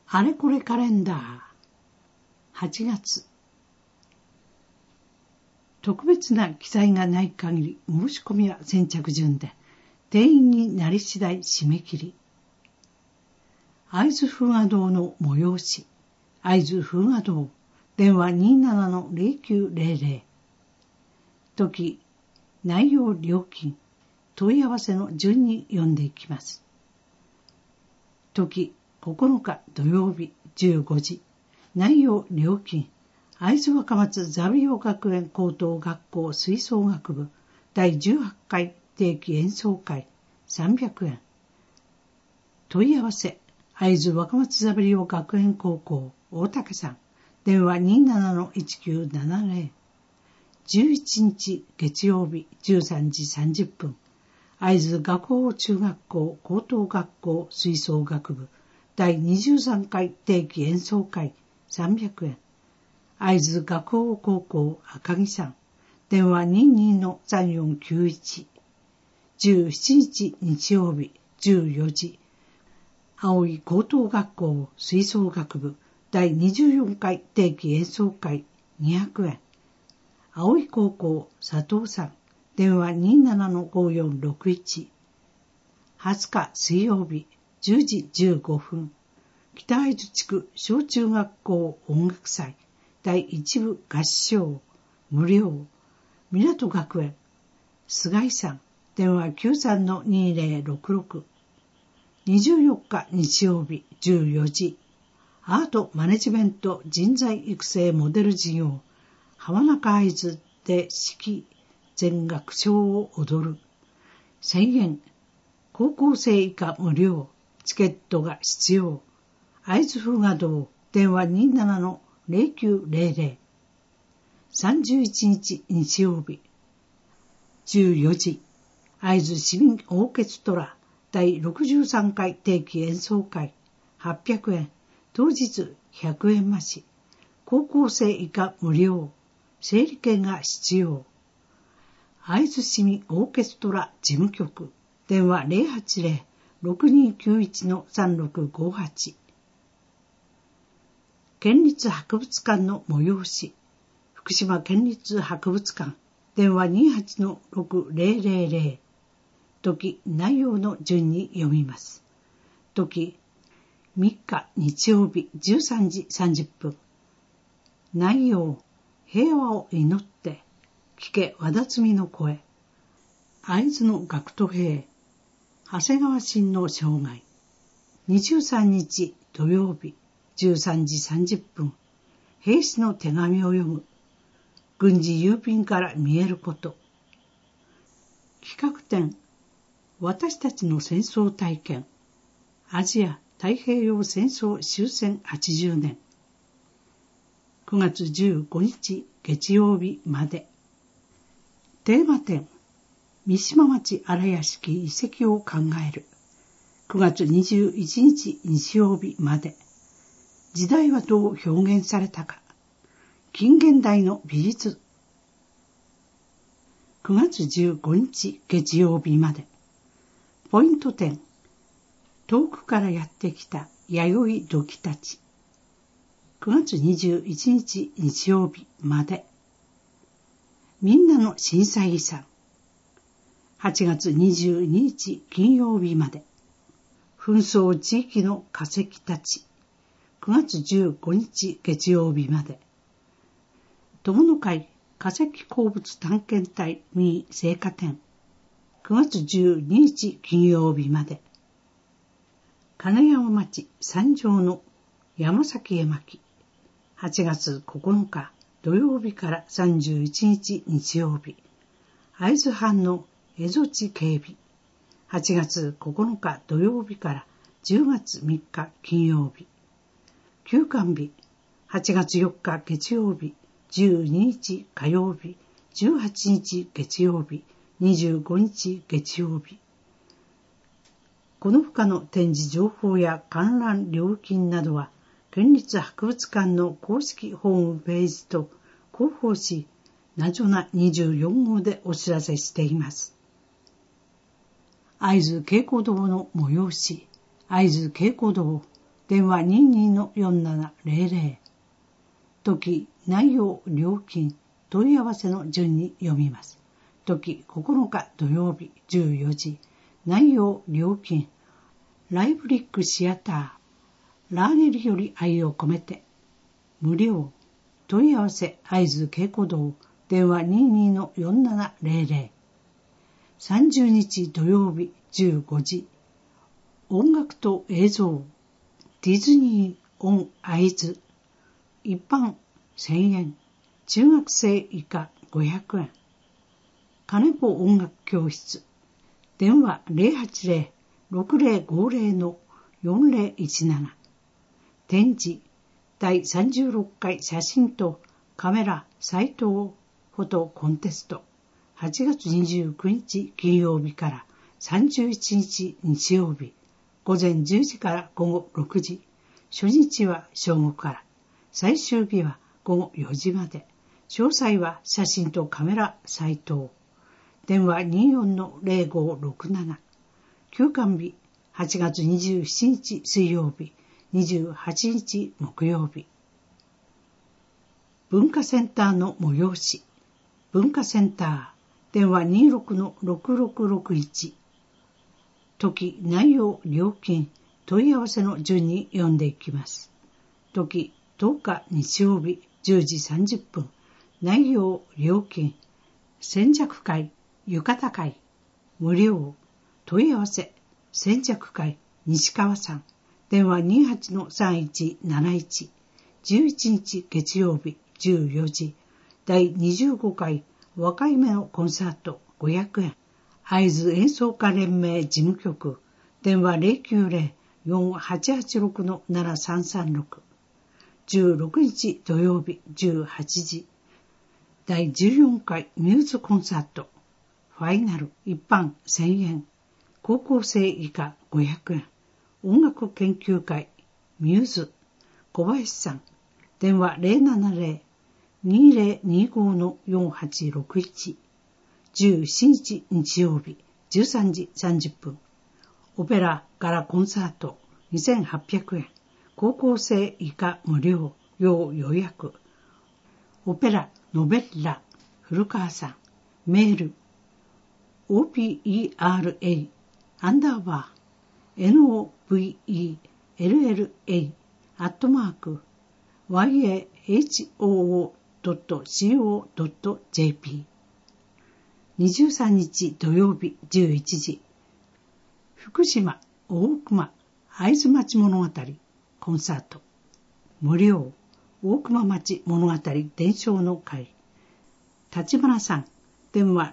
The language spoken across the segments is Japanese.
あれこれカレンダー8月。特別な記載がない限り申し込みは先着順で、定員になり次第締め切り。会津風雅堂の催し、会津風雅堂、電話 27-0900。時、内容、料金、問い合わせの順に読んでいきます。時、9日土曜日15時。内容、料金、会津若松ザビオ学園高等学校吹奏楽部第18回定期演奏会300円。問い合わせ、会津若松ザビオ学園高校大竹さん、電話 27-1970。11日月曜日13時30分。会津学法中学校高等学校吹奏楽部第23回定期演奏会300円。会津学法高校赤木さん、電話 22-3491。17日日曜日14時。青い高等学校吹奏楽部第24回定期演奏会200円。青い高校佐藤さん、電話 27-5461。20日水曜日10時15分。北会津地区小中学校音楽祭第1部合唱無料。港学園菅井さん、電話 93-2066。24日日曜日14時。アートマネジメント人材育成モデル事業浜中会津で指揮全楽章を踊る。1000円。高校生以下無料。チケットが必要。会津風雅堂、電話 27-0900。31日日曜日14時。会津市民オーケストラ第63回定期演奏会800円。当日100円増し。高校生以下無料。整理券が必要。会津市民オーケストラ事務局、電話 080-6291-3658。県立博物館の催し、福島県立博物館、電話 28-6000。時、内容の順に読みます。時、3日日曜日13時30分。内容、平和を祈って聞け和田摘の声。会津の学徒兵長谷川親の生涯。23日土曜日13時30分。兵士の手紙を読む。軍事郵便から見えること。企画展、私たちの戦争体験。アジア太平洋戦争終戦80年。9月15日月曜日まで。テーマ展、三島町荒屋敷遺跡を考える。9月21日日曜日まで。時代はどう表現されたか。近現代の美術。9月15日月曜日まで。ポイント展、遠くからやってきた弥生土器たち。9月21日日曜日まで。みんなの震災遺産。8月22日金曜日まで。紛争地域の化石たち。9月15日月曜日まで。友の会化石鉱物探検隊ミニ聖火展。9月12日金曜日まで。金山町三条の山崎絵巻。8月9日土曜日から31日日曜日。会津藩の蝦夷地警備。8月9日土曜日から10月3日金曜日。休館日。8月4日月曜日、12日火曜日、18日月曜日、25日月曜日。この他の展示情報や観覧料金などは、県立博物館の公式ホームページと広報誌なじょな24号でお知らせしています。会津稽古堂の催し、会津稽古堂、 電話 22-4700。時、内容、料金、問い合わせの順に読みます。時、9日土曜日14時。内容、料金、ライブリックシアター、ラーネルより愛を込めて。無料。問い合わせ、会津稽古堂、電話 22-4700。30日土曜日15時。音楽と映像、ディズニーオン会津。一般1000円。中学生以下500円。金子音楽教室。電話 080-6050-4017。展示、第36回写真とカメラ斎藤フォトコンテスト。8月29日金曜日から31日日曜日。午前10時から午後6時。初日は正午から。最終日は午後4時まで。詳細は写真とカメラ斎藤。電話 24-0567。休館日、8月27日水曜日、28日木曜日。文化センターの催し。文化センター、電話 26-6661。時、内容、料金、問い合わせの順に読んでいきます。時、10日日曜日、10時30分。内容、料金、先着会、浴衣会、無料。問い合わせ、先着会、西川さん。電話 28-3171。11日月曜日、14時。第25回若い目のコンサート、500円。会津演奏家連盟事務局。電話 090-4886-7336。16日土曜日、18時。第14回ミューズコンサート。ファイナル一般1000円。高校生以下500円。音楽研究会ミューズ小林さん。電話 070-2025-4861。17日日曜日13時30分。オペラガラコンサート2800円。高校生以下無料。要予約。オペラノベッラ古川さん。メールopera-novella@yahoo.co.jp。 23日土曜日11時。福島大熊会津町物語コンサート。無料。大熊町物語伝承の会。立花さん。電話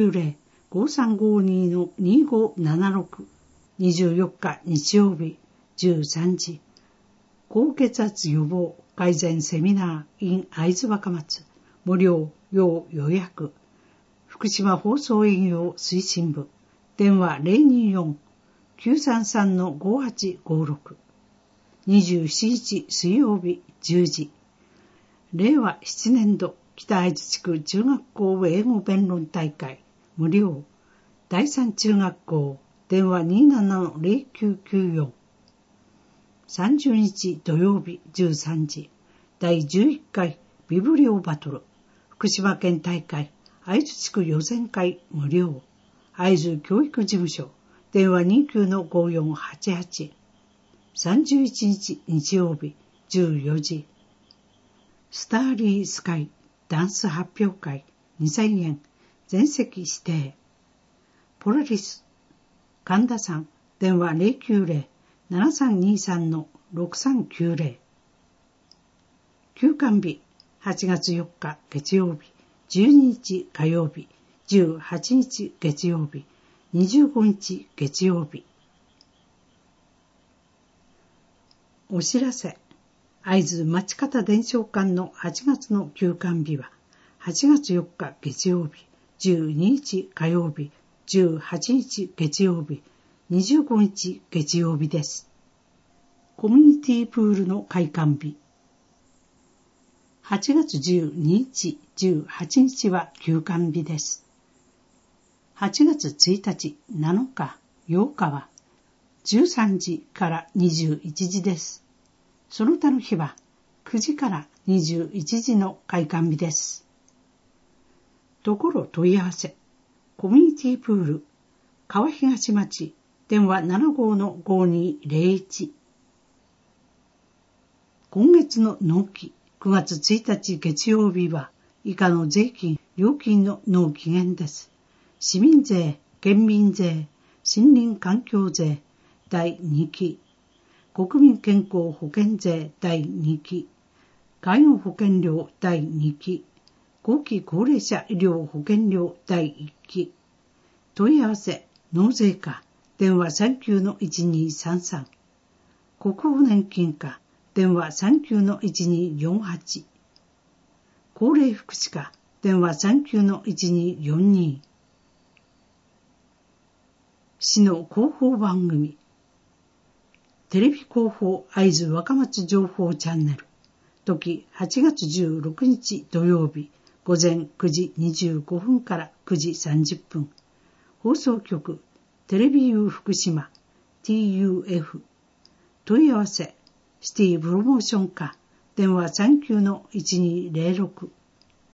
090-5352-2576。24日日曜日13時。高血圧予防改善セミナー in 会津若松。無料。要予約。福島放送営業推進部。電話 024-933-5856。27日水曜日10時。令和7年度北会津地区中学校英語弁論大会無料。第三中学校。電話 27-0994。30日土曜日13時。第11回ビブリオバトル。福島県大会会津地区予選会無料。会津教育事務所。電話 29-5488。31日日曜日14時。スターリースカイダンス発表会2000円。全席指定。ポラリス神田さん。電話 090-7323-6390。休館日8月4日月曜日、12日火曜日、18日月曜日、25日月曜日。お知らせ。会津町方伝承館の8月の休館日は、8月4日月曜日、12日火曜日、18日月曜日、25日月曜日です。コミュニティプールの開館日。8月12日、18日は休館日です。8月1日、7日、8日は 13時から21時です。その他の日は9時から21時の開館日です。ところ問い合わせ、コミュニティプール、川東町、電話75-5201。今月の納期、9月1日月曜日は、以下の税金、料金の納期限です。市民税、県民税、森林環境税、第2期、国民健康保険税第2期、介護保険料第2期、後期高齢者医療保険料第1期、問い合わせ、納税課、電話39-1233、国保年金課、電話39-1248、高齢福祉課、電話39-1242、市の広報番組、テレビ広報会津若松情報チャンネル、時8月16日土曜日、午前9時25分から9時30分、放送局、テレビ U 福島、TUF、問い合わせ、シティプロモーション課、電話39-1206、